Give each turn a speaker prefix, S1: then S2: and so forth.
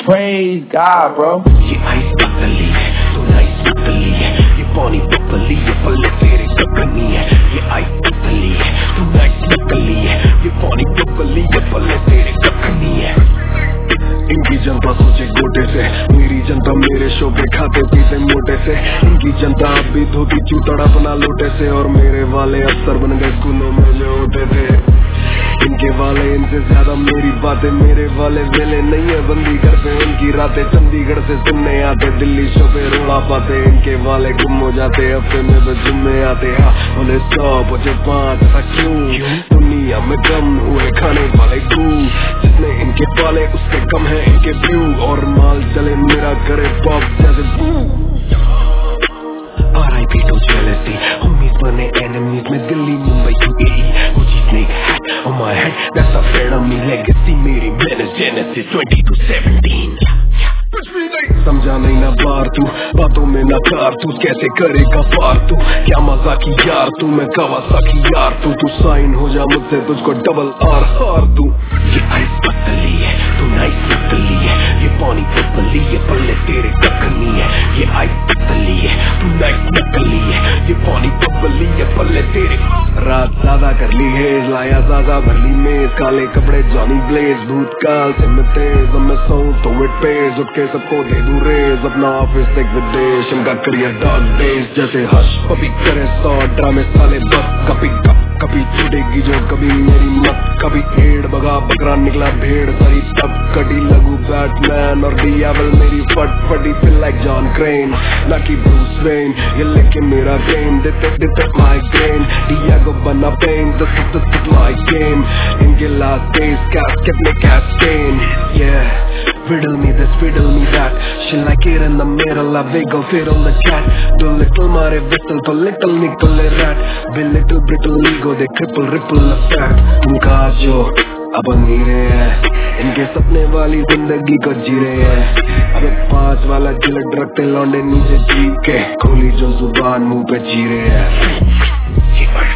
S1: Praise God, bro.
S2: ये ice पतली है, तो नाइस पतली है, ये पानी पतली है, पल्ले तेरे ककनी है। ये आइस पतली है, तो नाइस पतली है, ये पानी पतली है, पल्ले तेरे ककनी है। इनकी जनता सोचे गोटे से, मेरी जनता मेरे शोभे खाते पीते मोटे से। इनकी जनता अब भी धोती चूतड़ा अपना लोटे से, और मेरे वाले अफसर बन गए स्कूलों में जो होते थे। इनके वाले इनसे ज्यादा मेरी बातें, मेरे वाले वेले नहीं है बंदी घर पे उनकी रातें। चंडीगढ़ से सुनने आते, दिल्ली शो पे रोड़ा पाते। इनके वाले गुम हो जाते, हफ्ते में बस जुम्मे आते। हाँ बोले 100 बचे 5, ऐसा क्यों? दुनिया में कम हुए खाने वाले क्यों? जितने इनके पाले उससे कम है इनके व्यू, और माल चले मेरा करे पॉप जैसे R.I.P. to jealousy, homies बने enemies में दिल्ली मुंबई UAE। वो जीतने hat on my head, that's a fair of me legacy। मेरी menace genesis 20 to 17। कुछ भी नहीं समझा नहीं ना बार तू, बातों में ना कार तू, कैसे करेगा पार तू? क्या मजा की यार तू, मैं कवासाकी यार तू साइन हो जा मुझसे, तुझको डबल R हार तू। ये आइस पतली है, तू नाइस पतली है, ये पानी पतली है, पल्ले तेरे ककनी है। ये आइस पतली है, तू नाइस पतली है, ये पानी पतली है, पल्ले तेरे। रात ज्यादा कर ली है, लाया ज्यादा भर ली मेज, काले कपड़े जॉनी ब्लेज, भूतकाल से मैं तेज। अब मैं सोऊं तो इट पेज, उठ के सबको दे दूं रेज, अपना ऑफिस एक विदेश। इनका करियर डॉग डेज जैसे हश पपी करे 100 ड्रामे साले बस। कभी छूटेगी जो कभी मेरी मत, कभी भेड़ भगा बकरा निकला भेड़ सारी तब कटी। लगू बैटमैन और डियावल मेरी फटफटी, feel like John Crane ना कि ब्रूस वेन। ये लेके मेरा गेम देते माइग्रेन, डियागो बना पेन, this my game। इनके लास्ट डेज कैस्केट में कैस्केन, yeah riddle me this, riddle me that, she like it in the middle, I wiggle fiddle the cat, do little मारे whistle तो little निकले rat, be little brittle ego they cripple ripple effect। उनका जो अब नीरे है, इनके सपने वाली जिंदगी को जी रहे हैं। अब 5 वाला जिलट रखते लौंडे नीचे जी के, खोली जो जुबान मुंह पे जी रहे हैं।